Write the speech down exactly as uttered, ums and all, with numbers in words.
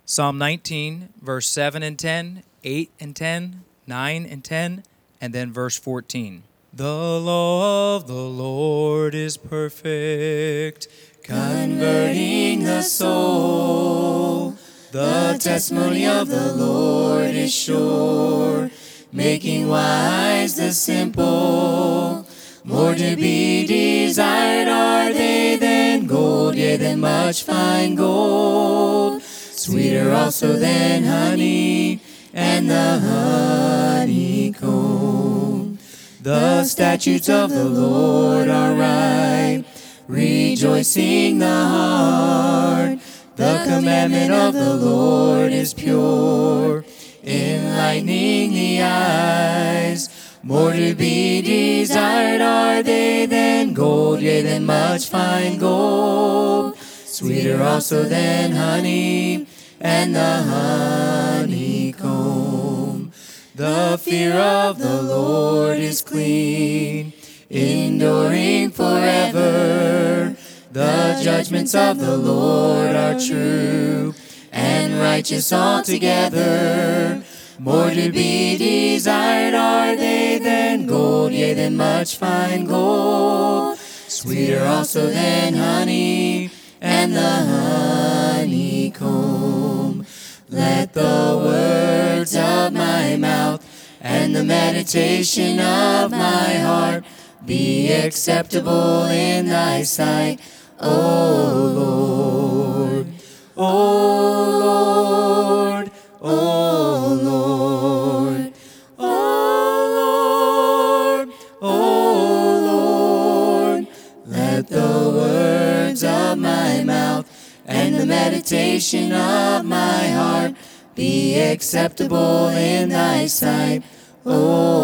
Psalm nineteen, verse seven and ten, eight and ten, nine and ten, and then verse fourteen. The law of the Lord is perfect, converting the soul. The testimony of the Lord is sure, making wise the simple. More to be desired are they than gold, yea, than much fine gold. Sweeter also than honey and the honeycomb. The statutes of the Lord are right, rejoicing the heart. The commandment of the Lord is pure, enlightening the eyes. More to be desired are they than gold, yea, than much fine gold. Sweeter also than honey and the honeycomb. The fear of the Lord is clean, enduring forever. The judgments of the Lord are true and righteous altogether. More to be desired are they than gold, yea, than much fine gold. Sweeter also than honey and the honeycomb. Let the words of my mouth and the meditation of my heart be acceptable in thy sight, O Lord. O Lord, O Lord, O Lord, O Lord. Let the words of my mouth and the meditation of my heart be acceptable in thy sight, O